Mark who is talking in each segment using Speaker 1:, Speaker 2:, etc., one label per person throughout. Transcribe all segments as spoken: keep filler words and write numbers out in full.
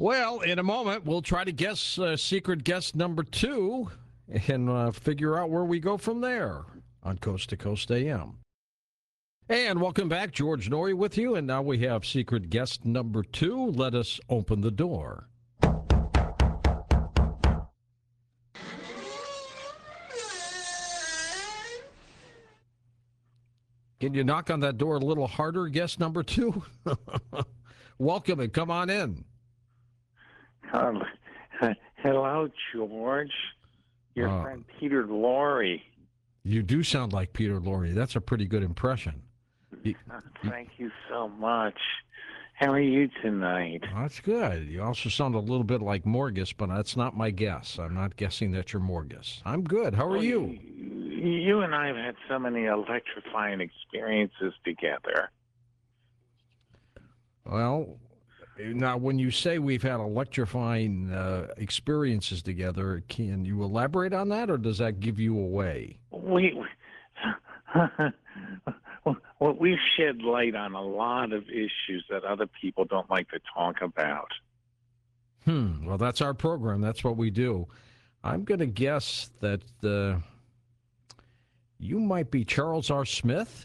Speaker 1: Well, in a moment, we'll try to guess uh, secret guest number two and uh, figure out where we go from there on Coast to Coast A M. And welcome back, George Noory with you. And now we have secret guest number two. Let us open the door. Can you knock on that door a little harder, guest number two? Welcome and come on in.
Speaker 2: Um, hello, George. Your
Speaker 1: uh,
Speaker 2: friend Peter Lorre.
Speaker 1: You do sound like Peter Lorre. That's a pretty good impression. You,
Speaker 2: uh, thank you so much. How are you tonight?
Speaker 1: That's good. You also sound a little bit like Morgus, but that's not my guess. I'm not guessing that you're Morgus. I'm good. How are
Speaker 2: well,
Speaker 1: you?
Speaker 2: you? You and I have had so many electrifying experiences together.
Speaker 1: Well, now when you say we've had electrifying uh, experiences together, can you elaborate on that, or does that give you away?
Speaker 2: We, well, we've shed light on a lot of issues that other people don't like to talk about.
Speaker 1: Hmm. Well, that's our program. That's what we do. I'm going to guess that uh, you might be Charles R. Smith.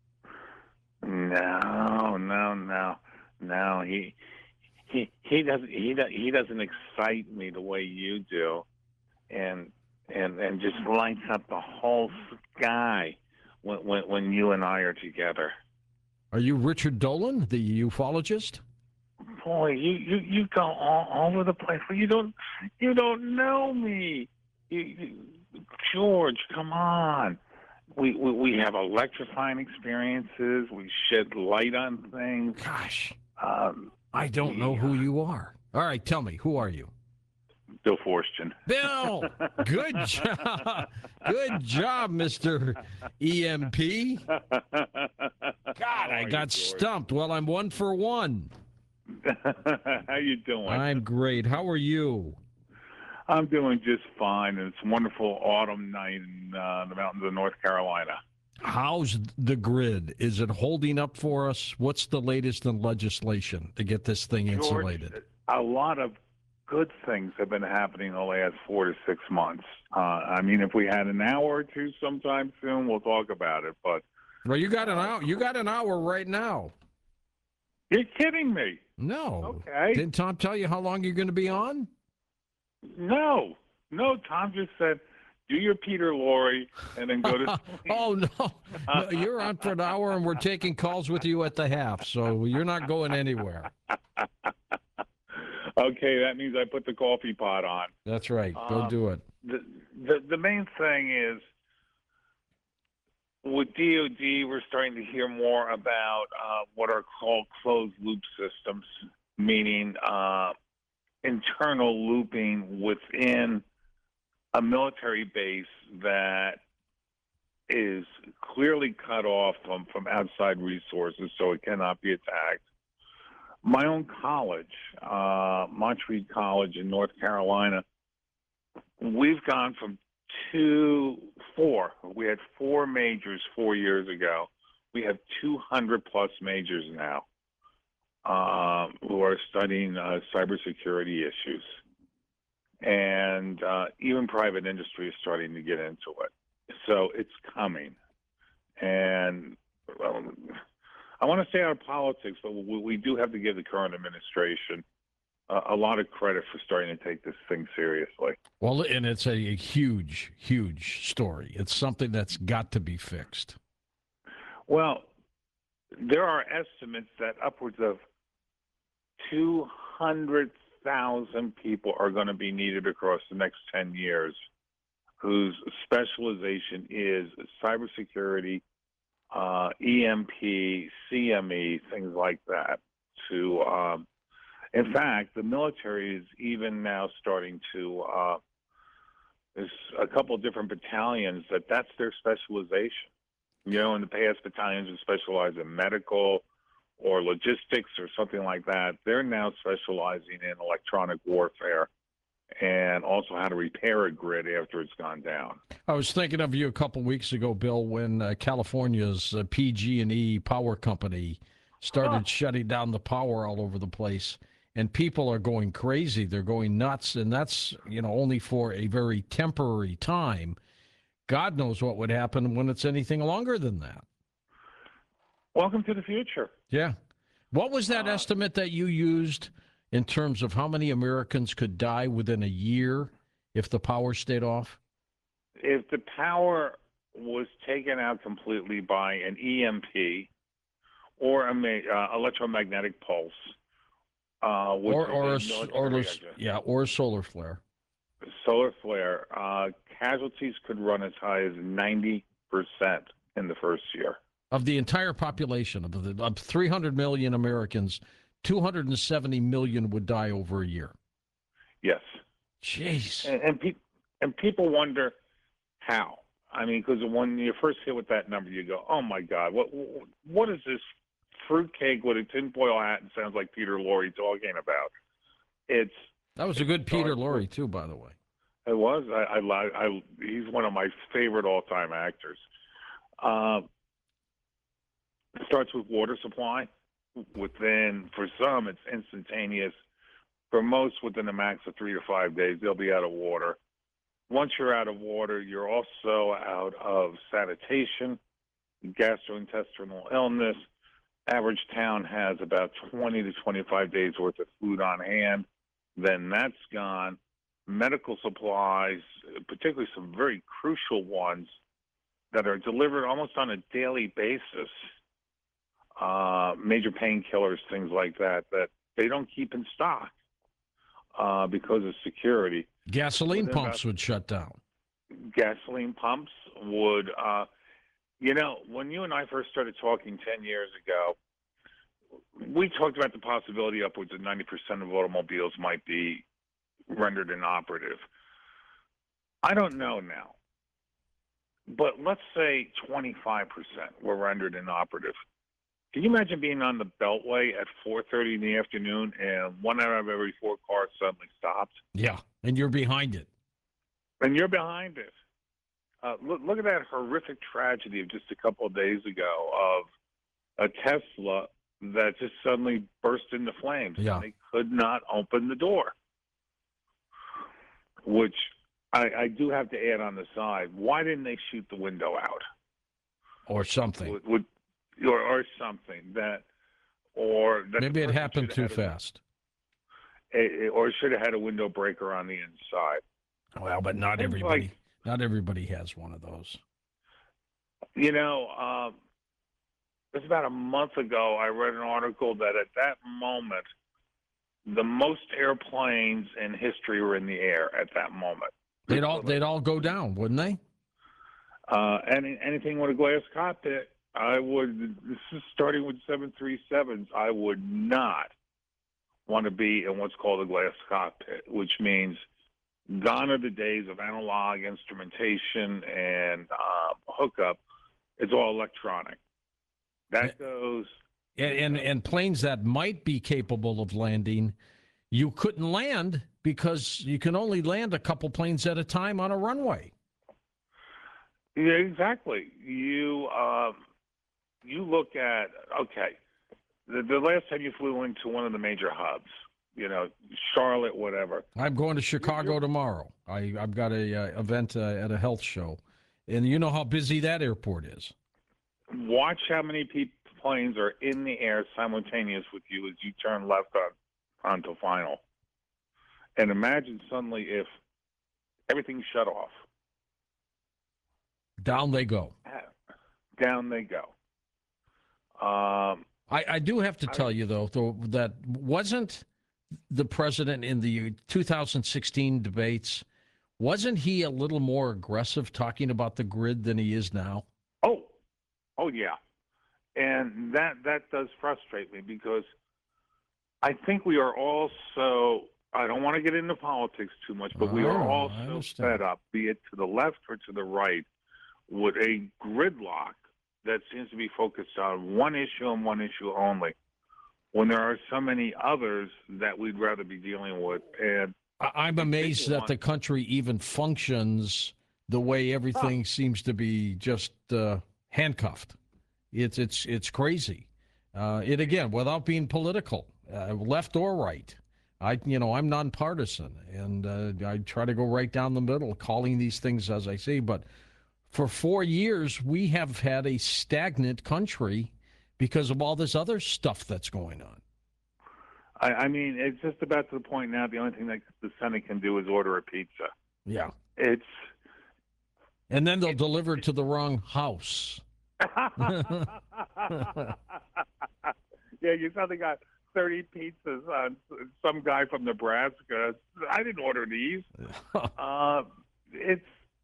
Speaker 2: No, no, no, no. He he he doesn't he he doesn't excite me the way you do, and and and just lights up the whole sky when when, when you and I are together.
Speaker 1: Are you Richard Dolan, the ufologist?
Speaker 2: Boy, you, you, you go all over the place. Well, you don't you don't know me. You, you, George, come on. We, we we have electrifying experiences. We shed light on things.
Speaker 1: Gosh,
Speaker 2: um,
Speaker 1: I don't know who you are. All right, tell me, who are you?
Speaker 2: Bill Forstchen.
Speaker 1: Bill, good job. Good job, Mister E M P. God, I got stumped. Well, I'm one for one.
Speaker 2: How you doing?
Speaker 1: I'm great. How are you?
Speaker 2: I'm doing just fine. It's a wonderful autumn night in uh, the mountains of North Carolina.
Speaker 1: How's the grid? Is it holding up for us? What's the latest in legislation to get this thing insulated?
Speaker 2: George, a lot of good things have been happening the last four to six months. Uh, I mean, if we had an hour or two sometime soon, we'll talk about it. But
Speaker 1: well, you got an hour. You got an hour right now.
Speaker 2: You're kidding me.
Speaker 1: No.
Speaker 2: Okay.
Speaker 1: Didn't Tom tell you how long you're going to be on?
Speaker 2: No. No, Tom just said, do your Peter Lorre and then go to sleep.
Speaker 1: Oh, no. No. You're on for an hour, and we're taking calls with you at the half, so you're not going anywhere.
Speaker 2: Okay, that means I put the coffee pot on.
Speaker 1: That's right. Go
Speaker 2: um,
Speaker 1: do it.
Speaker 2: The, the, the main thing is, with D O D, we're starting to hear more about uh, what are called closed-loop systems, meaning uh, internal looping within a military base that is clearly cut off from, from outside resources, so it cannot be attacked. My own college, uh, Montreat College in North Carolina, we've gone from two, four. We had four majors four years ago. We have two hundred plus majors now uh, who are studying uh, cybersecurity issues. And uh, even private industry is starting to get into it. So it's coming. And well, I want to stay out of politics, but we, we do have to give the current administration uh, a lot of credit for starting to take this thing seriously.
Speaker 1: Well, and it's a, a huge, huge story. It's something that's got to be fixed.
Speaker 2: Well, there are estimates that upwards of two hundred thousand people are going to be needed across the next ten years whose specialization is cybersecurity, uh, E M P, C M E, things like that. To, um, in fact, the military is even now starting to, uh, there's a couple of different battalions that that's their specialization. You know, in the past, battalions would specialize in medical or logistics or something like that. They're now specializing in electronic warfare and also how to repair a grid after it's gone down.
Speaker 1: I was thinking of you a couple weeks ago, Bill, when uh, California's uh, P G and E power company started oh. shutting down the power all over the place. and people are going crazy. They're going nuts, and that's, you know, only for a very temporary time. God knows what would happen when it's anything longer than that.
Speaker 2: Welcome to the future.
Speaker 1: Yeah. What was that
Speaker 2: Uh,
Speaker 1: estimate that you used in terms of how many Americans could die within a year if the power stayed off?
Speaker 2: If the power was taken out completely by an E M P or a ma- uh, electromagnetic pulse, uh, which
Speaker 1: Or, or, a,
Speaker 2: is a
Speaker 1: s-
Speaker 2: military
Speaker 1: or, a s-
Speaker 2: reaction,
Speaker 1: yeah, or a solar flare.
Speaker 2: solar flare, uh, casualties could run as high as ninety percent in the first year.
Speaker 1: Of the entire population, of, the, of three hundred million Americans, two hundred seventy million would die over a year.
Speaker 2: Yes.
Speaker 1: Jeez.
Speaker 2: And, and, pe- and people wonder how. I mean, because when you first hit with that number, you go, "Oh my God, what what is this fruitcake with a tinfoil hat?" And sounds like Peter Lorre talking about. It's
Speaker 1: That was a good Peter Lorre, too, by the way.
Speaker 2: It was. I, I, I he's one of my favorite all-time actors. Uh, it starts with water supply. Within, for some, it's instantaneous. For most, within a max of three to five days, they'll be out of water. Once you're out of water, you're also out of sanitation, gastrointestinal illness. Average town has about twenty to twenty-five days worth of food on hand. Then that's gone. Medical supplies, particularly some very crucial ones that are delivered almost on a daily basis, uh, major painkillers, things like that, that they don't keep in stock uh, because of security.
Speaker 1: Gasoline
Speaker 2: Within
Speaker 1: pumps would shut down.
Speaker 2: Gasoline pumps would, uh, you know, when you and I first started talking ten years ago, we talked about the possibility upwards of ninety percent of automobiles might be rendered inoperative. I don't know now, but let's say twenty-five percent were rendered inoperative. Can you imagine being on the Beltway at four thirty in the afternoon and one out of every four cars suddenly stopped?
Speaker 1: Yeah, and you're behind it.
Speaker 2: And you're behind it. Uh, look, look at that horrific tragedy of just a couple of days ago of a Tesla that just suddenly burst into flames.
Speaker 1: Yeah.
Speaker 2: And they could not open the door. Which I, I do have to add on the side. Why didn't they shoot the window out?
Speaker 1: Or something.
Speaker 2: Would, would or, or something that, or that
Speaker 1: Maybe it happened too fast.
Speaker 2: A, or should have had a window breaker on the inside.
Speaker 1: Well, but not
Speaker 2: Things
Speaker 1: everybody.
Speaker 2: like-
Speaker 1: not everybody has one of those.
Speaker 2: You know, um, it was about a month ago. I read an article that at that moment, the most airplanes in history were in the air at that moment.
Speaker 1: They'd all they'd all go down, wouldn't they?
Speaker 2: Uh, any, anything with a glass cockpit, I would. This is starting with seven thirty-sevens. I would not want to be in what's called a glass cockpit, which means gone are the days of analog instrumentation and uh, hookup. It's all electronic. That goes.
Speaker 1: And, and and planes that might be capable of landing, you couldn't land because you can only land a couple planes at a time on a runway.
Speaker 2: Yeah, exactly. You um, you look at okay, the, the last time you flew into one of the major hubs, you know, Charlotte, whatever.
Speaker 1: I'm going to Chicago tomorrow. I I've got a uh, event uh, at a health show, and you know how busy that airport is.
Speaker 2: Watch how many people. Planes are in the air simultaneous with you as you turn left on onto final. And imagine suddenly if everything shut off.
Speaker 1: Down they go.
Speaker 2: Down they go. Um,
Speaker 1: I, I do have to tell
Speaker 2: I,
Speaker 1: you, though, though, that wasn't the president in the two thousand sixteen debates, wasn't he a little more aggressive talking about the grid than he is now?
Speaker 2: Oh, oh yeah. And that, that does frustrate me because I think we are all so, I don't want to get into politics too much, but we
Speaker 1: I
Speaker 2: are
Speaker 1: know,
Speaker 2: all
Speaker 1: I
Speaker 2: so
Speaker 1: understand.
Speaker 2: fed up, be it to the left or to the right, with a gridlock that seems to be focused on one issue and one issue only, when there are so many others that we'd rather be dealing with. And
Speaker 1: I- I'm amazed that the country even functions the way everything seems to be just uh, handcuffed. It's it's it's crazy. Uh, it again, without being political, uh, left or right. I, you know, I'm nonpartisan, and uh, I try to go right down the middle, calling these things as I see. But for four years, we have had a stagnant country because of all this other stuff that's going on.
Speaker 2: I, I mean, it's just about to the point now. The only thing that the Senate can do is order a pizza.
Speaker 1: Yeah.
Speaker 2: It's
Speaker 1: and then they'll deliver it to the wrong house.
Speaker 2: Yeah, you saw they got thirty pizzas on some guy from Nebraska. I didn't order these. uh, it's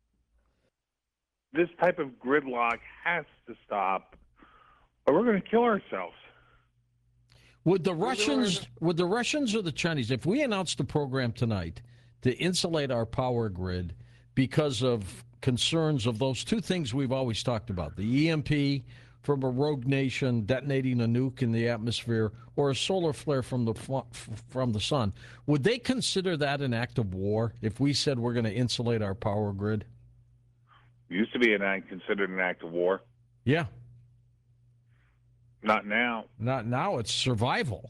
Speaker 2: this type of gridlock has to stop, or we're going to kill ourselves.
Speaker 1: Would the Russians, would the Russians or the Chinese, if we announced the program tonight to insulate our power grid because of concerns of those two things we've always talked about, the E M P from a rogue nation detonating a nuke in the atmosphere, or a solar flare from the from the sun, would they consider that an act of war if we said we're going to insulate our power grid?
Speaker 2: It used to be an act considered an act of war.
Speaker 1: Yeah.
Speaker 2: Not now.
Speaker 1: Not now. It's survival.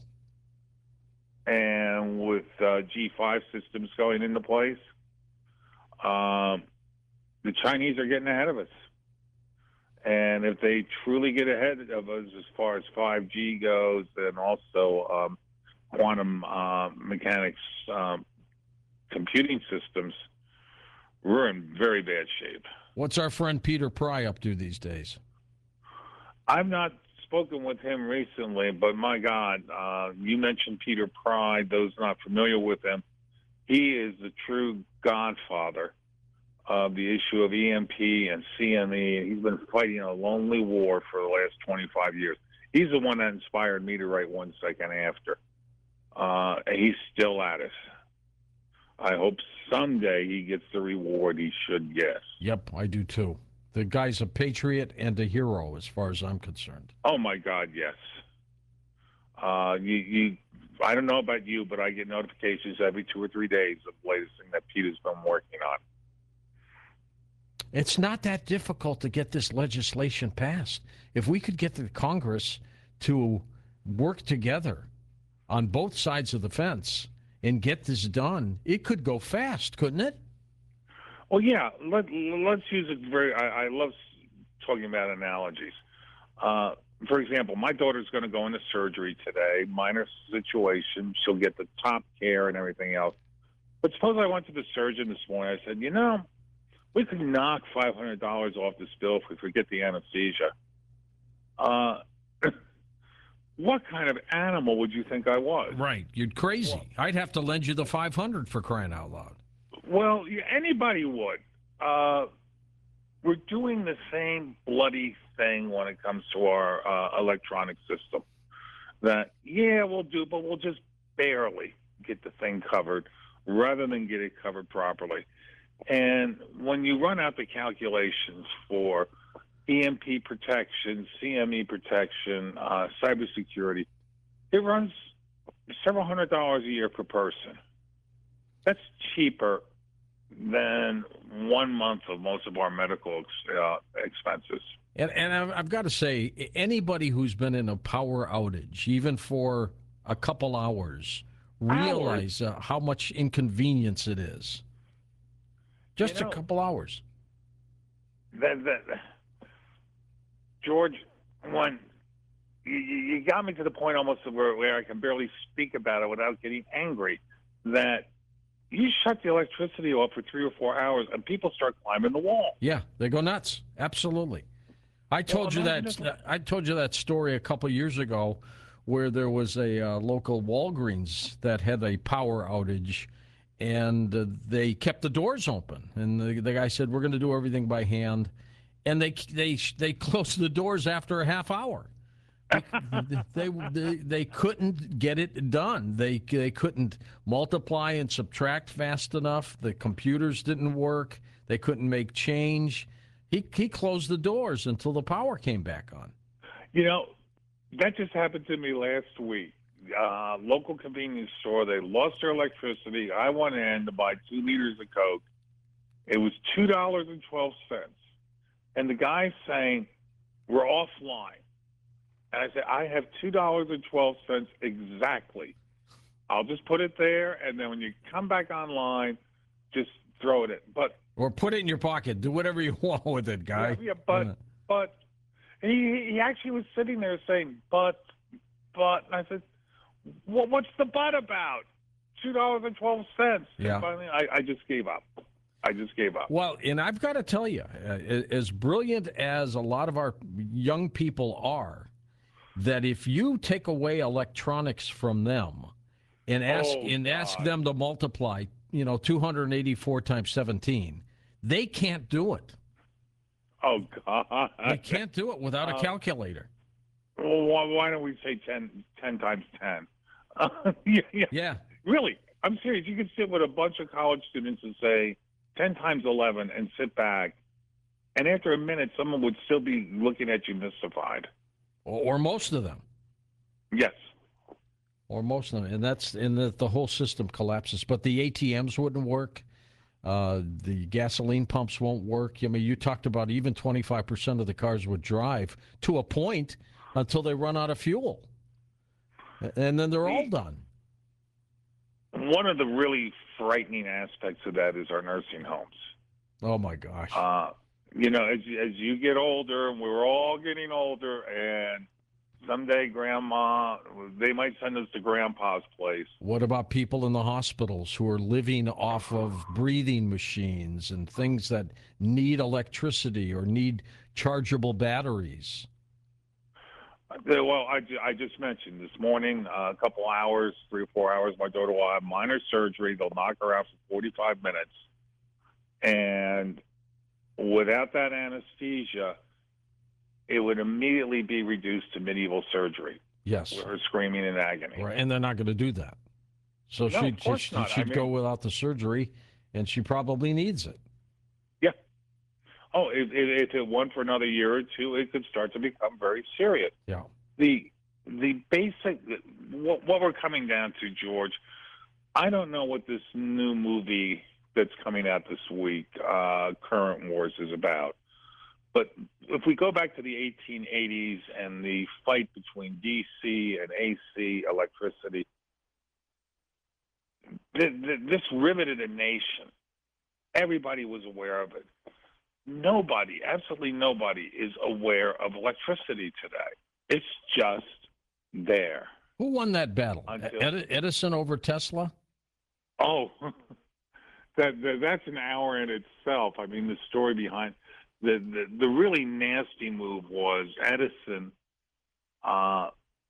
Speaker 2: And with uh, G five systems going into place, um, the Chinese are getting ahead of us. And if they truly get ahead of us as far as five G goes, and also um, quantum uh, mechanics um, computing systems, we're in very bad shape.
Speaker 1: What's our friend Peter Pry up to these days?
Speaker 2: I've not spoken with him recently, but my God, uh, you mentioned Peter Pry. Those not familiar with him, he is the true godfather of the issue of E M P and C M E. He's been fighting a lonely war for the last twenty-five years. He's the one that inspired me to write One Second After. Uh, and he's still at it. I hope someday he gets the reward he should get.
Speaker 1: Yep, I do too. The guy's a patriot and a hero as far as I'm concerned.
Speaker 2: Oh, my God, yes. Uh, you, you, I don't know about you, but I get notifications every two or three days of the latest thing that Peter's been working on.
Speaker 1: It's not that difficult to get this legislation passed. If we could get the Congress to work together on both sides of the fence and get this done, it could go fast, couldn't it?
Speaker 2: Well, yeah. Let, let's use it very. I, I love talking about analogies. Uh, for example, my daughter's going to go into surgery today. Minor situation. She'll get the top care and everything else. But suppose I went to the surgeon this morning. I said, you know, we could knock five hundred dollars off this bill if we forget the anesthesia. Uh, what kind of animal would you think I was?
Speaker 1: Right. You're crazy. Well, I'd have to lend you the five hundred dollars for crying out loud.
Speaker 2: Well, anybody would. Uh, we're doing the same bloody thing when it comes to our uh, electronic system. That, yeah, we'll do, but we'll just barely get the thing covered rather than get it covered properly. And when you run out the calculations for E M P protection, C M E protection, uh, cybersecurity, it runs several hundred dollars a year per person. That's cheaper than one month of most of our medical uh, expenses.
Speaker 1: And, and I've, I've got to say, anybody who's been in a power outage, even for a couple hours, realize uh, how much inconvenience it is. Just you know, a couple hours.
Speaker 2: That, that, George, when you, you got me to the point almost where, where I can barely speak about it without getting angry, that you shut the electricity off for three or four hours and people start climbing the wall.
Speaker 1: Yeah, they go nuts. Absolutely. I told well, you that. If... I told you that story a couple years ago, where there was a uh, local Walgreens that had a power outage, and uh, they kept the doors open. And the, the guy said, "We're going to do everything by hand," and they they they closed the doors after a half hour. they, they they couldn't get it done. They they couldn't multiply and subtract fast enough. The computers didn't work. They couldn't make change. He he closed the doors until the power came back on.
Speaker 2: You know, that just happened to me last week. Uh, local convenience store. They lost their electricity. I went in to buy two liters of Coke. It was two dollars and twelve cents, and the guy's saying, "We're offline." And I said, I have two dollars and twelve cents exactly. I'll just put it there, and then when you come back online, just throw it in. But
Speaker 1: Or put it in your pocket. Do whatever you want with it, guy.
Speaker 2: yeah, yeah but
Speaker 1: Yeah.
Speaker 2: but and he he actually was sitting there saying, but but. And I said, well, what's the but about? Two dollars and twelve cents.
Speaker 1: Yeah.
Speaker 2: And finally, I, I just gave up. I just gave up.
Speaker 1: Well, and I've got to tell you, uh, as brilliant as a lot of our young people are, that if you take away electronics from them and ask
Speaker 2: Oh,
Speaker 1: and ask
Speaker 2: God.
Speaker 1: them to multiply, you know, two hundred eighty-four times seventeen, they can't do it.
Speaker 2: Oh God.
Speaker 1: They can't do it without a
Speaker 2: Uh,
Speaker 1: calculator.
Speaker 2: Well, why, why don't we say ten, ten times ten? Uh, yeah, yeah.
Speaker 1: Yeah.
Speaker 2: Really, I'm serious. You could sit with a bunch of college students and say ten times eleven and sit back, and after a minute, someone would still be looking at you mystified.
Speaker 1: Or, or most of them.
Speaker 2: Yes.
Speaker 1: Or most of them. And that's and the, the whole system collapses. But the A T Ms wouldn't work. Uh, the gasoline pumps won't work. I mean, you talked about even twenty-five percent of the cars would drive to a point until they run out of fuel. And then they're all done.
Speaker 2: One of the really frightening aspects of that is our nursing homes.
Speaker 1: Oh, my gosh.
Speaker 2: Uh, you know, as, as you get older, and we're all getting older, and someday grandma, they might send us to grandpa's place.
Speaker 1: What about people in the hospitals who are living off of breathing machines and things that need electricity or need chargeable batteries?
Speaker 2: Well, I, I just mentioned this morning, uh, a couple hours, three or four hours, my daughter will have minor surgery. They'll knock her out for forty-five minutes. And without that anesthesia, it would immediately be reduced to medieval surgery.
Speaker 1: Yes.
Speaker 2: With her screaming in agony.
Speaker 1: Right, and they're not going to do that. So
Speaker 2: No,
Speaker 1: she,
Speaker 2: of course
Speaker 1: she,
Speaker 2: not.
Speaker 1: she'd
Speaker 2: I mean,
Speaker 1: go without the surgery, and she probably needs it.
Speaker 2: Yeah. Oh, if, if it went for another year or two, it could start to become very serious.
Speaker 1: Yeah.
Speaker 2: The the basic what, what we're coming down to, George. I don't know what this new movie that's coming out this week, uh, Current Wars, is about. But if we go back to the eighteen eighties and the fight between D C and A C electricity, th- th- this riveted a nation. Everybody was aware of it. Nobody, absolutely nobody, is aware of electricity today. It's just there.
Speaker 1: Who won that battle?
Speaker 2: Until-
Speaker 1: Ed- Edison over Tesla?
Speaker 2: Oh, that, that that's an hour in itself. I mean, the story behind the the, the really nasty move was Edison uh,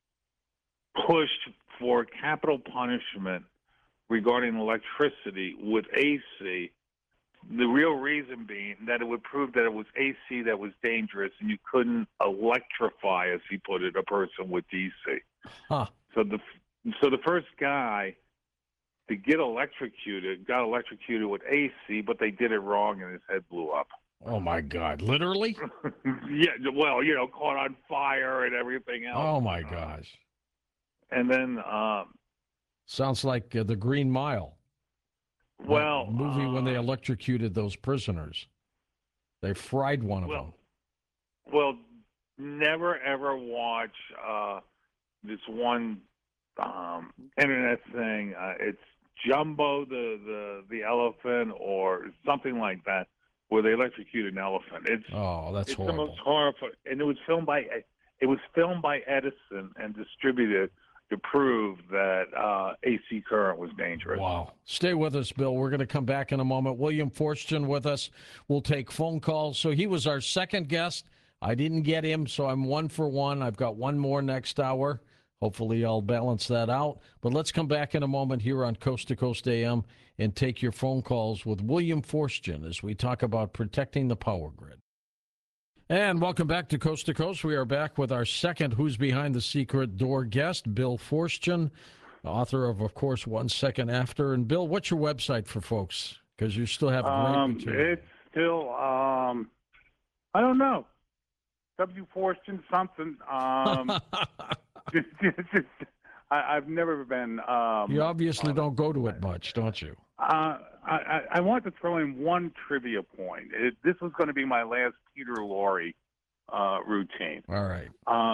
Speaker 2: pushed for capital punishment regarding electricity with A C. The real reason being that it would prove that it was A C that was dangerous, and you couldn't electrify, as he put it, a person with D C.
Speaker 1: Huh.
Speaker 2: So the so the first guy to get electrocuted got electrocuted with A C, but they did it wrong, and his head blew up.
Speaker 1: Oh, my God. Literally?
Speaker 2: Yeah, well, you know, caught on fire and everything else.
Speaker 1: Oh, my gosh.
Speaker 2: And then, um,
Speaker 1: Sounds like uh, The Green Mile.
Speaker 2: well,
Speaker 1: That movie when they
Speaker 2: uh,
Speaker 1: electrocuted those prisoners. They fried one of
Speaker 2: well,
Speaker 1: them.
Speaker 2: well, never ever watch uh, this one um, internet thing. Uh, it's Jumbo the, the the elephant or something like that, where they electrocute an elephant. It's
Speaker 1: Oh, that's
Speaker 2: it's
Speaker 1: horrible.
Speaker 2: the most horrifying, and it was filmed by it was filmed by Edison and distributed to prove that uh, A C current was dangerous.
Speaker 1: Wow. Stay with us, Bill. We're going to come back in a moment. William Forstchen with us. We'll take phone calls. So he was our second guest. I didn't get him, so I'm one for one. I've got one more next hour. Hopefully I'll balance that out. But let's come back in a moment here on Coast to Coast A M and take your phone calls with William Forstchen as we talk about protecting the power grid. And welcome back to Coast to Coast. We are back with our second Who's Behind the Secret Door guest, Bill Forstchen, author of, of course, One Second After. And, Bill, what's your website for folks? Because you still have great
Speaker 3: Um,
Speaker 1: material.
Speaker 3: it's still, um, I don't know, W. Forstchen something. Um, just, just, just, I, I've never been. Um,
Speaker 1: You obviously
Speaker 3: on-
Speaker 1: don't go to it much, don't you?
Speaker 3: Uh, I, I, I want to throw in one trivia point. It, this was going to be my last Peter Lorre uh, routine.
Speaker 1: All right.
Speaker 3: Uh,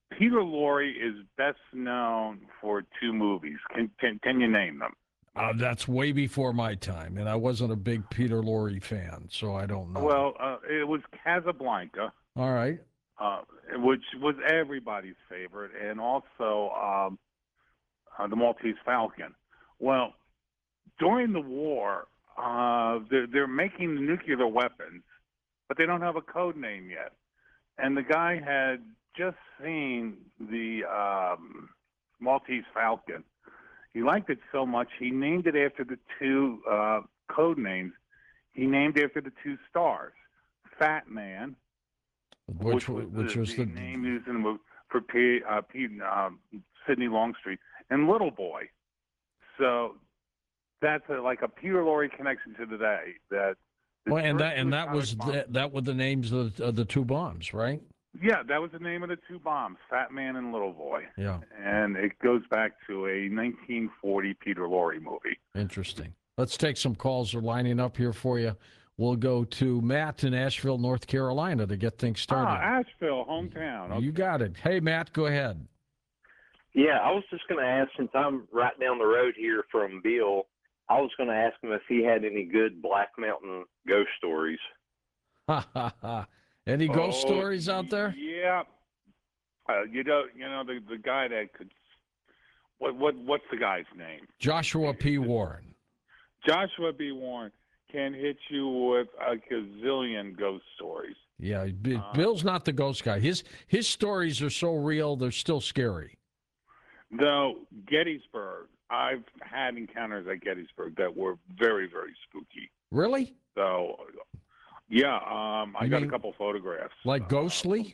Speaker 3: Peter Lorre is best known for two movies. Can can, can you name them?
Speaker 1: Uh, that's way before my time, and I wasn't a big Peter Lorre fan, so I don't know.
Speaker 3: Well, uh, it was Casablanca,
Speaker 1: All right.
Speaker 3: uh, which was everybody's favorite, and also um, uh, the Maltese Falcon. Well, during the war, uh, they're, they're making nuclear weapons, but they don't have a code name yet. And the guy had just seen the um, Maltese Falcon. He liked it so much, he named it after the two uh, code names. He named it after the two stars, Fat Man,
Speaker 1: Which,
Speaker 3: which was
Speaker 1: which
Speaker 3: the,
Speaker 1: was
Speaker 3: the
Speaker 1: the
Speaker 3: name used in the movie for P, uh, P, um, Sidney Longstreet, and Little Boy. So that's a, like a Peter Lorre connection to today. That the
Speaker 1: well, and
Speaker 3: first
Speaker 1: that and
Speaker 3: two
Speaker 1: that was
Speaker 3: atomic bombs-
Speaker 1: the, that were the names of the, of the two bombs, right?
Speaker 3: yeah, that was the name of the two bombs, Fat Man and Little Boy.
Speaker 1: Yeah,
Speaker 3: And it goes back to a nineteen forty Peter Lorre movie.
Speaker 1: interesting. Let's take some calls. They're lining up here for you. We'll go to Matt in Asheville, North Carolina, to get things started.
Speaker 3: Ah, Asheville, hometown. Okay.
Speaker 1: You got it. Hey, Matt, go ahead.
Speaker 4: Yeah, I was just going to ask, since I'm right down the road here from Bill, I was going to ask him if he had any good Black Mountain ghost stories.
Speaker 1: Ha ha ha. Any ghost
Speaker 3: Oh,
Speaker 1: stories out there?
Speaker 3: Yeah. Uh, you know, you know the the guy that could. What what what's the guy's name?
Speaker 1: Joshua P. Warren.
Speaker 3: Joshua B. Warren can hit you with a gazillion ghost stories.
Speaker 1: Yeah, B-
Speaker 3: Uh,
Speaker 1: Bill's not the ghost guy. His his stories are so real, they're still scary.
Speaker 3: Though Gettysburg, I've had encounters at Gettysburg that were very very spooky.
Speaker 1: Really?
Speaker 3: So, yeah, um, I
Speaker 1: You
Speaker 3: got
Speaker 1: mean
Speaker 3: a couple photographs.
Speaker 1: Like
Speaker 3: Uh,
Speaker 1: ghostly?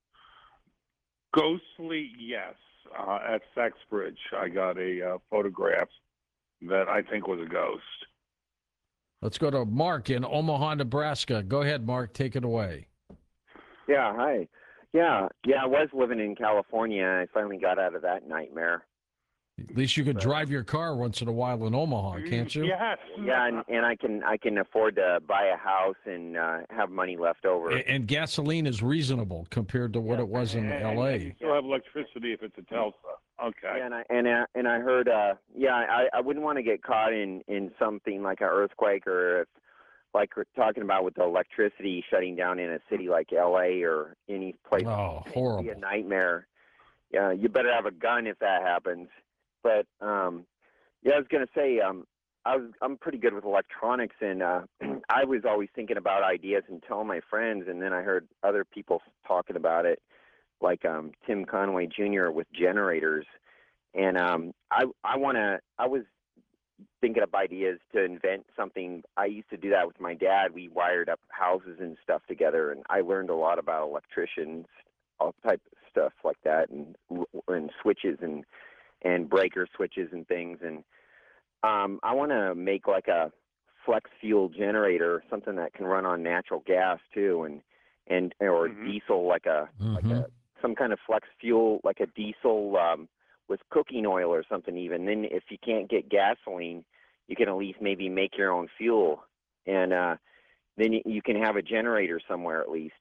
Speaker 3: Ghostly, yes. Uh, at Sexbridge, I got a uh, photograph that I think was a ghost.
Speaker 1: Let's go to Mark in Omaha, Nebraska. Go ahead, Mark. Take it away.
Speaker 5: Yeah, hi. Yeah, yeah, I was living in California. I finally got out of that nightmare.
Speaker 1: At least you could drive your car once in a while in Omaha, can't you?
Speaker 3: Yes.
Speaker 5: Yeah, and, and I can I can afford to buy a house and uh, have money left over.
Speaker 1: A- And gasoline is reasonable compared to what
Speaker 5: Yeah.
Speaker 1: it was in
Speaker 3: And-
Speaker 1: L
Speaker 3: and you
Speaker 1: A.
Speaker 3: still have electricity if it's a Telsa. Okay.
Speaker 5: Yeah, and I and I, and I heard uh yeah I, I wouldn't want to get caught in in something like an earthquake, or if like we're talking about with the electricity shutting down in a city like L A or any place.
Speaker 1: Oh,
Speaker 5: It'd be
Speaker 1: horrible.
Speaker 5: a nightmare. Yeah, you better have a gun if that happens. But um, yeah, I was gonna say um, I was I'm pretty good with electronics, and uh, I was always thinking about ideas and telling my friends, and then I heard other people talking about it, like um, Tim Conway Junior with generators, and um, I I wanna I was thinking of ideas to invent something. I used to do that with my dad. We wired up houses and stuff together, and I learned a lot about electricians, all type of stuff like that, and and switches and and breaker switches and things. And um, I want to make like a flex fuel generator, something that can run on natural gas too, and and or
Speaker 3: Mhm.
Speaker 5: diesel, like a like
Speaker 1: Mhm.
Speaker 5: a some kind of flex fuel, like a diesel um, with cooking oil or something. Even then, if you can't get gasoline, you can at least maybe make your own fuel, and uh, then you, you can have a generator somewhere at least.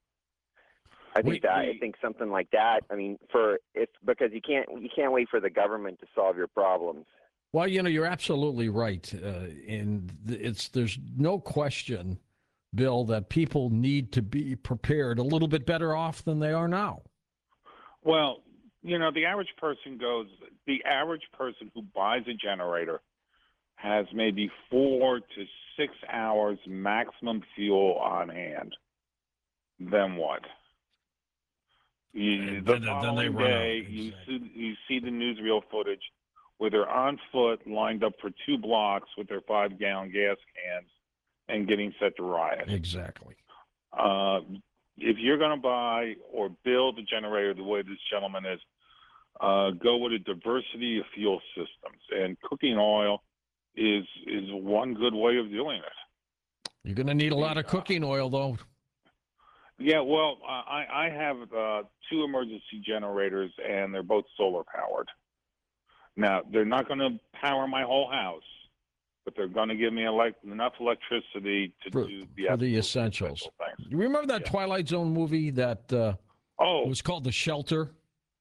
Speaker 5: I think
Speaker 1: Wait,
Speaker 5: that I
Speaker 3: wait.
Speaker 5: think something like that. I mean, for if because you can't you can't wait for the government to solve your problems.
Speaker 1: Well, you know, you're absolutely right. Uh, and th- it's there's no question, Bill, that people need to be prepared a little bit better off than they are now.
Speaker 3: Well, you know, the average person goes, the average person who buys a generator has maybe four to six hours maximum fuel on hand. Then what? You,
Speaker 1: And
Speaker 3: the
Speaker 1: then- then
Speaker 3: following
Speaker 1: they run out,
Speaker 3: day, you
Speaker 1: exactly.
Speaker 3: see, you see the newsreel footage where they're on foot, lined up for two blocks with their five-gallon gas cans and getting set to riot.
Speaker 1: Exactly.
Speaker 3: Uh, if you're going to buy or build a generator the way this gentleman is, uh, go with a diversity of fuel systems. And cooking oil is is one good way of doing it.
Speaker 1: You're going to need a lot of cooking oil, though.
Speaker 3: Yeah, well, uh, I, I have uh, two emergency generators, and they're both solar powered. Now, they're not going to power my whole house, but they're going to give me elect- enough electricity to
Speaker 1: For-
Speaker 3: do
Speaker 1: for
Speaker 3: the,
Speaker 1: the
Speaker 3: absolute
Speaker 1: essentials.
Speaker 3: essential things.
Speaker 1: You remember that
Speaker 3: Yeah.
Speaker 1: Twilight Zone movie that uh,
Speaker 3: Oh,
Speaker 1: was called The Shelter?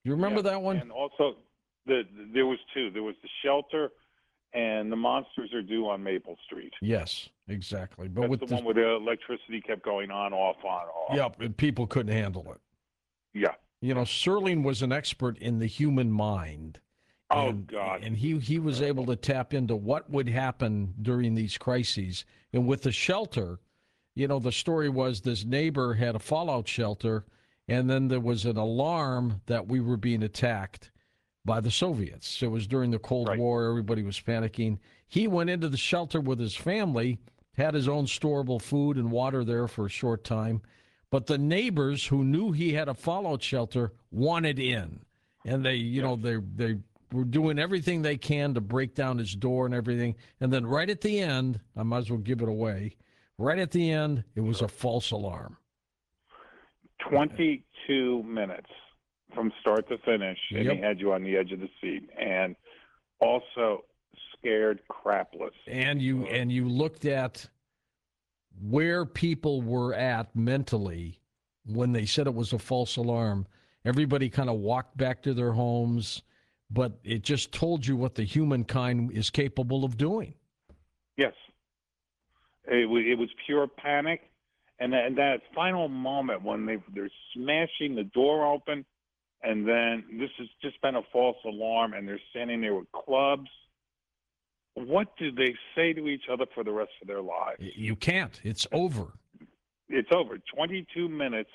Speaker 1: You remember
Speaker 3: Yeah,
Speaker 1: that one?
Speaker 3: And also, the, there was two. There was the shelter, and the monsters are due on Maple Street.
Speaker 1: Yes, exactly. But
Speaker 3: That's
Speaker 1: with
Speaker 3: the
Speaker 1: this,
Speaker 3: one where the electricity kept going on, off, on, off.
Speaker 1: yep, and people couldn't handle it.
Speaker 3: Yeah.
Speaker 1: You know, Serling was an expert in the human mind.
Speaker 3: Oh,
Speaker 1: And,
Speaker 3: God.
Speaker 1: and he he was able to tap into what would happen during these crises. And with the shelter, you know, the story was this neighbor had a fallout shelter, and then there was an alarm that we were being attacked by the Soviets. It was during the Cold
Speaker 3: Right.
Speaker 1: War. Everybody was panicking. He went into the shelter with his family, had his own storable food and water there for a short time. But the neighbors who knew he had a fallout shelter wanted in. And they, you know, they they were doing everything they can to break down his door and everything. And then right at the end, I might as well give it away. Right at the end, it was a false alarm.
Speaker 3: twenty-two minutes from start to finish, and
Speaker 1: Yep.
Speaker 3: he had you on the edge of the seat, and also scared crapless.
Speaker 1: And you and you looked at where people were at mentally when they said it was a false alarm. Everybody kind of walked back to their homes, but it just told you what the humankind is capable of doing.
Speaker 3: Yes, it was, it was pure panic, and that, and that final moment when they they're smashing the door open, and then this has just been a false alarm, and they're standing there with clubs. What do they say to each other for the rest of their lives?
Speaker 1: You can't. It's over.
Speaker 3: It's over. twenty-two minutes,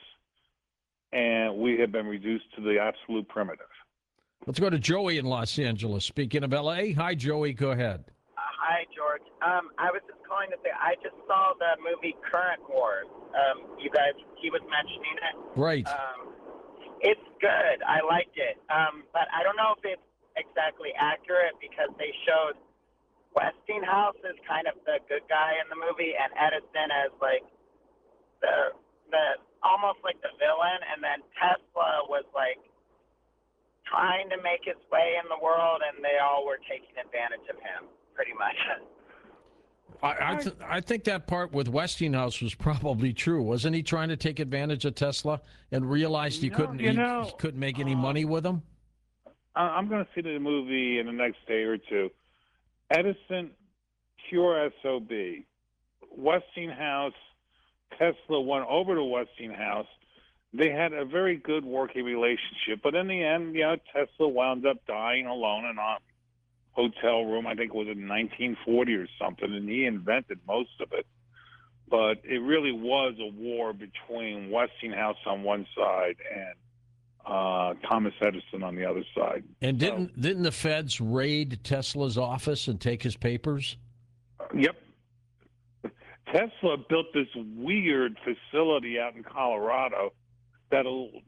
Speaker 3: and we have been reduced to the absolute primitive.
Speaker 1: Let's go to Joey in Los Angeles. Speaking of L A, hi, Joey. Go ahead.
Speaker 6: Uh, hi, George. Um, I was just calling to say I just saw the movie Current Wars. Um, you guys, he was mentioning it.
Speaker 1: Right.
Speaker 6: Um, it's good. I liked it. Um, but I don't know if it's exactly accurate because they showed Westinghouse as kind of the good guy in the movie and Edison as like the the almost like the villain, and then Tesla was like trying to make his way in the world, and they all were taking advantage of him, pretty much.
Speaker 1: I I, th- I think that part with Westinghouse was probably true. Wasn't he trying to take advantage of Tesla and realized he
Speaker 3: No,
Speaker 1: couldn't
Speaker 3: you
Speaker 1: he,
Speaker 3: know,
Speaker 1: he couldn't make any
Speaker 3: uh,
Speaker 1: money with him?
Speaker 3: I- I'm going to see the movie in the next day or two. Edison, pure S O B. Westinghouse, Tesla went over to Westinghouse. They had a very good working relationship, but in the end, you know, Tesla wound up dying alone in a hotel room. I think it was in nineteen forty or something, and he invented most of it. But it really was a war between Westinghouse on one side and uh, Thomas Edison on the other side.
Speaker 1: And didn't so, didn't the feds raid Tesla's office and take his papers?
Speaker 3: Yep. Tesla built this weird facility out in Colorado that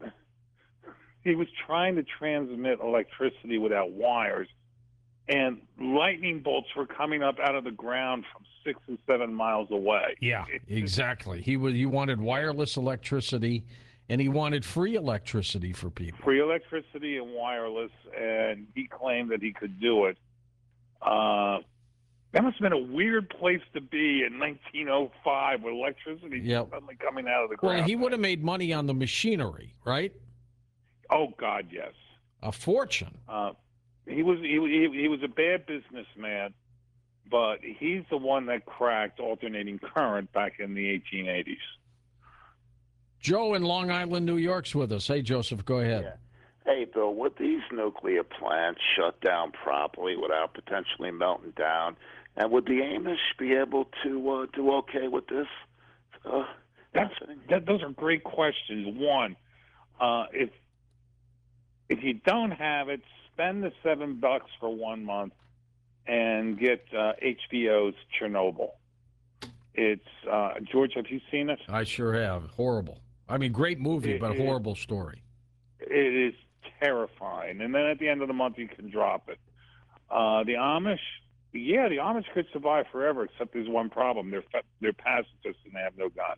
Speaker 3: he was trying to transmit electricity without wires, and lightning bolts were coming up out of the ground from six and seven miles away.
Speaker 1: Yeah, exactly. He was he wanted wireless electricity, and he wanted free electricity for people.
Speaker 3: Free electricity and wireless, and he claimed that he could do it. Uh, that must have been a weird place to be in nineteen oh five with electricity
Speaker 1: yep.
Speaker 3: suddenly coming out of the ground.
Speaker 1: Well, he would have made money on the machinery, right?
Speaker 3: Oh, God, yes.
Speaker 1: A fortune.
Speaker 3: Uh, he was he, he, he was a bad businessman, but he's the one that cracked alternating current back in the eighteen eighties.
Speaker 1: Joe in Long Island, New York's with us. Hey, Joseph, go ahead.
Speaker 7: Yeah. Hey, Bill, would these nuclear plants shut down properly without potentially melting down? And would the Amish be able to uh, do okay with this? Uh,
Speaker 3: That's, that, those are great questions. One, uh, if if you don't have it, spend the seven bucks for one month and get uh, H B O's Chernobyl. It's uh, George. Have you seen it?
Speaker 1: I sure have. Horrible. I mean, great movie,
Speaker 3: it,
Speaker 1: but
Speaker 3: it,
Speaker 1: horrible story.
Speaker 3: It is terrifying. And then at the end of the month, you can drop it. Uh, the Amish, yeah, the Amish could survive forever, except there's one problem: they're they're pacifists and they have no guns.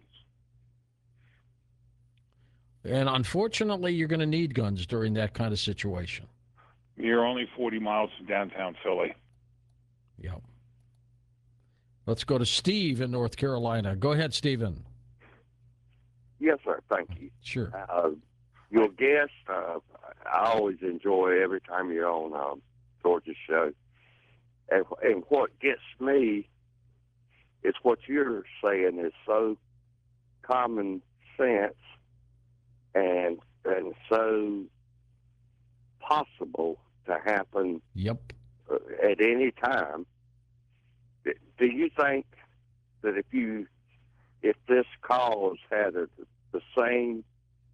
Speaker 1: And unfortunately, you're going to need guns during that kind of situation.
Speaker 3: You're only forty miles from downtown Philly.
Speaker 1: Yep. Let's go to Steve in North Carolina. Go ahead, Stephen.
Speaker 8: Yes, sir. Thank you.
Speaker 1: Sure.
Speaker 8: Uh, your guest, uh, I always enjoy every time you're on um, George's show. And, and what gets me is what you're saying is so common sense and and so possible to happen
Speaker 1: Yep.
Speaker 8: uh, at any time. Do you think that if you if this cause had a, the same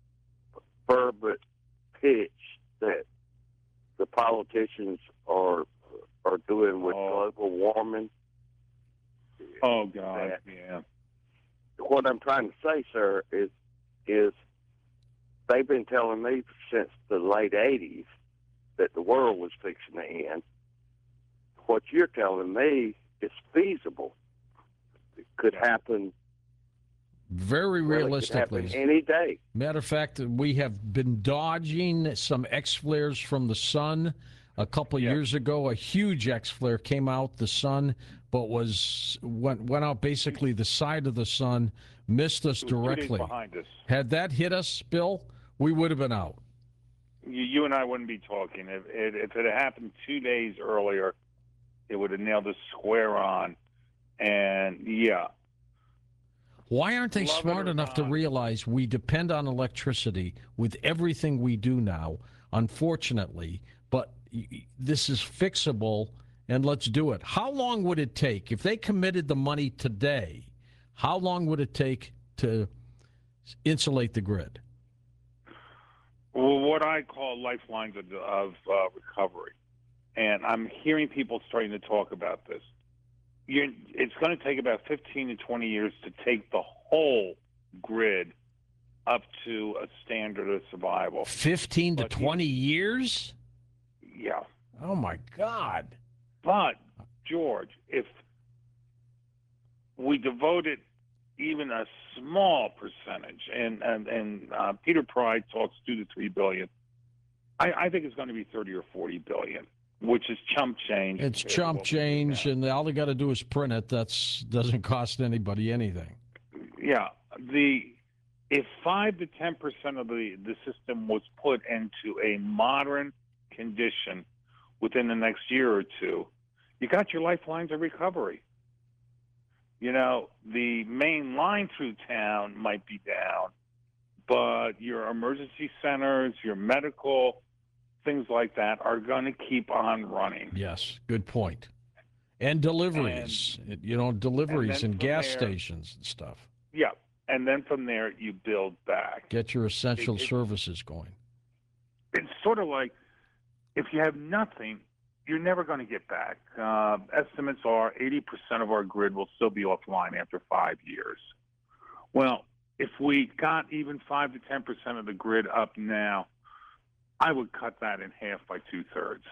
Speaker 8: fervent pitch that the politicians are are doing with
Speaker 3: Oh.
Speaker 8: global warming?
Speaker 3: Oh God,
Speaker 8: that-
Speaker 3: yeah.
Speaker 8: What I'm trying to say, sir, is is they've been telling me since the late eighties that the world was fixing to end. What you're telling me is feasible. It could happen.
Speaker 1: Very
Speaker 8: well, it could
Speaker 1: realistically.
Speaker 8: happen any day.
Speaker 1: Matter of fact, we have been dodging some X flares from the sun. A couple
Speaker 3: Yeah.
Speaker 1: years ago, a huge X flare came out the sun, but was went went out basically the side of the sun, missed us
Speaker 3: It was two days
Speaker 1: directly.
Speaker 3: behind us.
Speaker 1: Had that hit us, Bill, we would have been out.
Speaker 3: You, you and I wouldn't be talking. If it, if it had happened two days earlier, it would have nailed us square on. And yeah,
Speaker 1: Why aren't they
Speaker 3: Love it
Speaker 1: smart
Speaker 3: or
Speaker 1: enough to
Speaker 3: not.
Speaker 1: realize we depend on electricity with everything we do now, unfortunately, but y- y- this is fixable and let's do it. How long would it take if they committed the money today? How long would it take to insulate the grid?
Speaker 3: well, what I call lifelines of, of uh, recovery, and I'm hearing people starting to talk about this. You're, it's going to take about fifteen to twenty years to take the whole grid up to a standard of survival.
Speaker 1: fifteen to
Speaker 3: But you-
Speaker 1: twenty years?
Speaker 3: Yeah.
Speaker 1: Oh, my God.
Speaker 3: But, George, if we devoted even a small percentage, and, and, and uh, Peter Pride talks two to three billion, I, I think it's going to be thirty or forty billion, which is chump change.
Speaker 1: It's
Speaker 3: compared to
Speaker 1: chump
Speaker 3: what we do
Speaker 1: change,
Speaker 3: now.
Speaker 1: and all they got to do is print it. That's doesn't cost anybody anything.
Speaker 3: Yeah, the if five to ten percent of the the system was put into a modern condition within the next year or two, you got your lifelines of recovery. You know, the main line through town might be down, but your emergency centers, your medical, things like that are going to keep on running.
Speaker 1: Yes, good point. And deliveries, you know, deliveries
Speaker 3: then
Speaker 1: and
Speaker 3: from
Speaker 1: gas
Speaker 3: there-
Speaker 1: stations and stuff.
Speaker 3: Yeah, and then from there you build back.
Speaker 1: Get your essential
Speaker 3: It- it-
Speaker 1: services going.
Speaker 3: It's sort of like if you have nothing, you're never going to get back. Uh, estimates are eighty percent of our grid will still be offline after five years. Well, if we got even five to ten percent of the grid up now, I would cut that in half by two-thirds.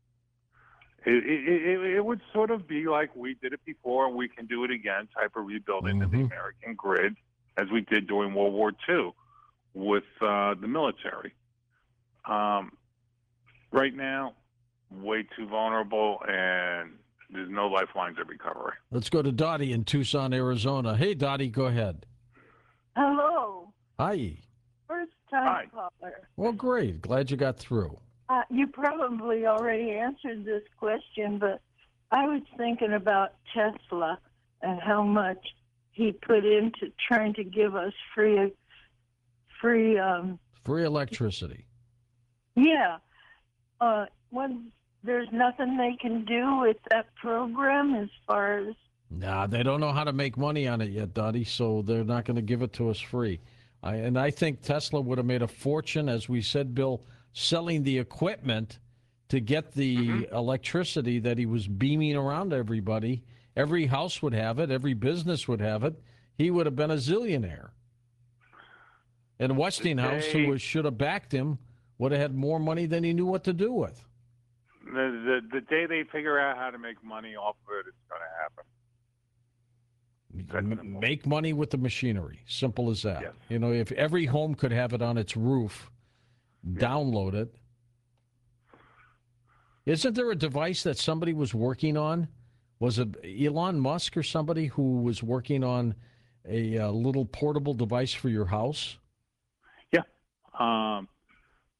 Speaker 3: It, it, it, it would sort of be like we did it before and we can do it again type of rebuilding of the
Speaker 1: Mhm.
Speaker 3: American grid as we did during World War Two with uh, the military. Um, right now, way too vulnerable, and there's no lifelines of recovery.
Speaker 1: Let's go to Dottie in Tucson, Arizona. Hey, Dottie, go ahead.
Speaker 9: Hello,
Speaker 1: Hi.
Speaker 9: first
Speaker 3: Hi.
Speaker 9: time caller.
Speaker 1: Well, great. Glad you got through.
Speaker 9: Uh, you probably already answered this question, but I was thinking about Tesla and how much he put into trying to give us free, free. Um,
Speaker 1: Free electricity.
Speaker 9: yeah, uh, when there's nothing they can do with that program as far as.
Speaker 1: Nah, they don't know how to make money on it yet, Dottie, so they're not going to give it to us free. I, and I think Tesla would have made a fortune, as we said, Bill, selling the equipment to get the electricity that he was beaming around to everybody. Every house would have it. Every business would have it. He would have been a zillionaire. And Westinghouse, who
Speaker 3: They-
Speaker 1: was, should have backed him, would have had more money than he knew what to do with.
Speaker 3: The, the, the day they figure out how to make money off of it, it's going to happen. That's
Speaker 1: M-
Speaker 3: simple.
Speaker 1: make money with the machinery. Simple as that.
Speaker 3: Yes.
Speaker 1: You know, if every home could have it on its roof, download it. Isn't there a device that somebody was working on? Was it Elon Musk or somebody who was working on a uh, little portable device for your house?
Speaker 3: Yeah. Um,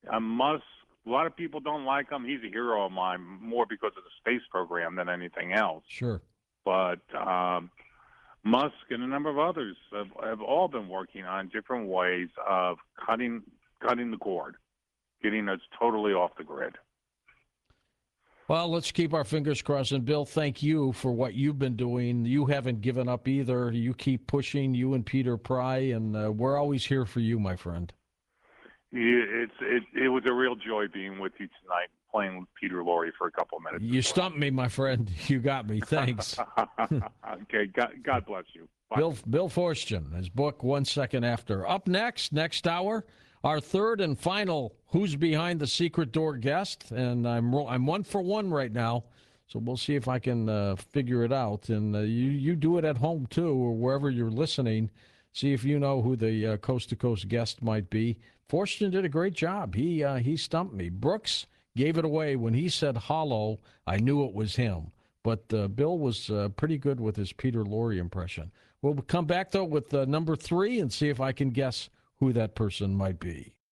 Speaker 3: Uh, Musk, a lot of people don't like him. He's a hero of mine, more because of the space program than anything else.
Speaker 1: Sure.
Speaker 3: But um, Musk and a number of others have, have all been working on different ways of cutting cutting the cord, getting us totally off the grid.
Speaker 1: Well, let's keep our fingers crossed. And, Bill, thank you for what you've been doing. You haven't given up either. You keep pushing, you and Peter Pry, and uh, we're always here for you, my friend.
Speaker 3: It's it, it was a real joy being with you tonight, playing with Peter Lorre for a couple of minutes.
Speaker 1: You stumped me, my friend. You got me. Thanks.
Speaker 3: Okay, God, God bless you. Bye.
Speaker 1: Bill Bill Forstchen, his book, One Second After. Up next, next hour, our third and final Who's Behind the Secret Door guest. And I'm I'm one for one right now, so we'll see if I can uh, figure it out. And uh, you, you do it at home, too, or wherever you're listening. See if you know who the uh, coast-to-coast guest might be. Forstchen did a great job. He uh, he stumped me. Brooks gave it away. When he said hollow, I knew it was him. But uh, Bill was uh, pretty good with his Peter Lorre impression. We'll come back, though, with uh, number three and see if I can guess who that person might be.